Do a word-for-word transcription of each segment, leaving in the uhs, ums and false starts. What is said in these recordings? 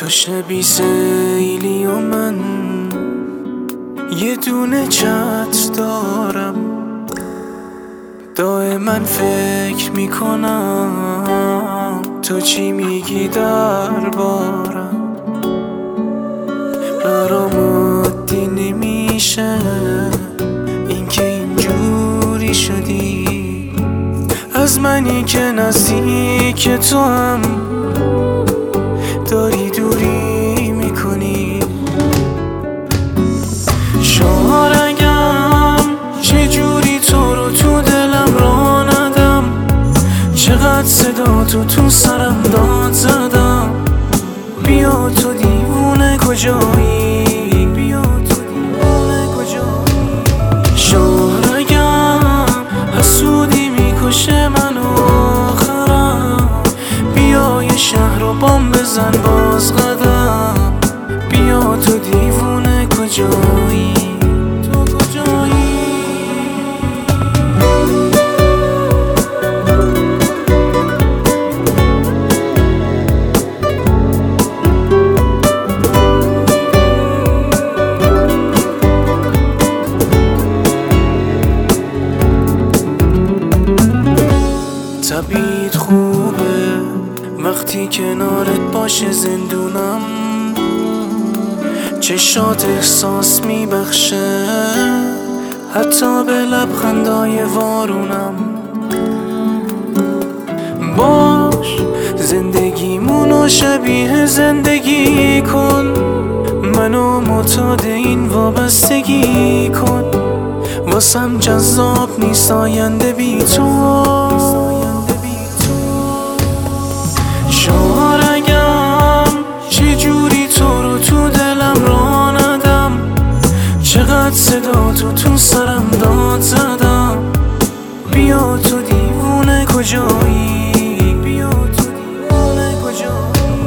تو شبی سیلی و من یه دونه چتر دارم، دائما فکر میکنم تو چی میگی دربارم. برام عادی نمیشه اینکه اینجوری شدی، از منی که نزدیک تو هم داری دوری میکنی. شارگم چجوری تو رو تو دلم را ندم، چقدر صدا تو تو سرم داد زدم. بیا تو دیوونه کجایی، بیا تو دیوونه کجایی. شارگم حسودی میکشه منو آخرم، بیا یه شهر رو بام بزن باز قدم. بیا تو دیوونه کجایی، تو کجایی. طبیعت خوبه وقتی کنارت باشه، زندونم چشات احساس میبخشه، حتی به لبخندای وارونم. باش زندگیمونو شبیه زندگی کن، منو معتاد این وابستگی کن. واسم جذاب نیست آینده بی تو. شارگم چجوری تو رو تو دلم را ندم، چقدر صدا تو تو سرم داد زدم. بیا تو دیوونه کجایی، بیا تو دیوونه کجایی.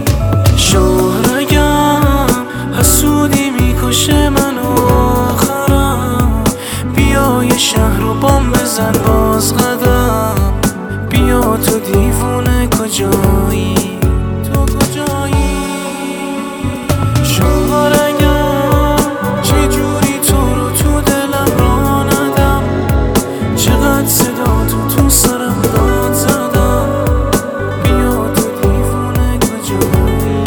شارگم حسودی میکشه منو آخرم، بیا یه شهر رو بام بزن باز قدم. بیا تو دیوونه کجایی، تو کجایی. شارگم چجوری تو رو تو دلم را ندم، چقدر صدا تو تو سرم داد زدم. بیا تو دیوونه کجایی.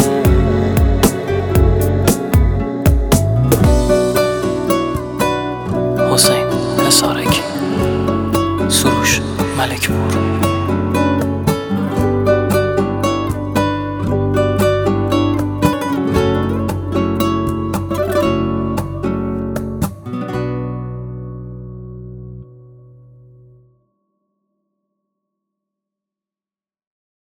حسین اسارکی، سروش ملک پور.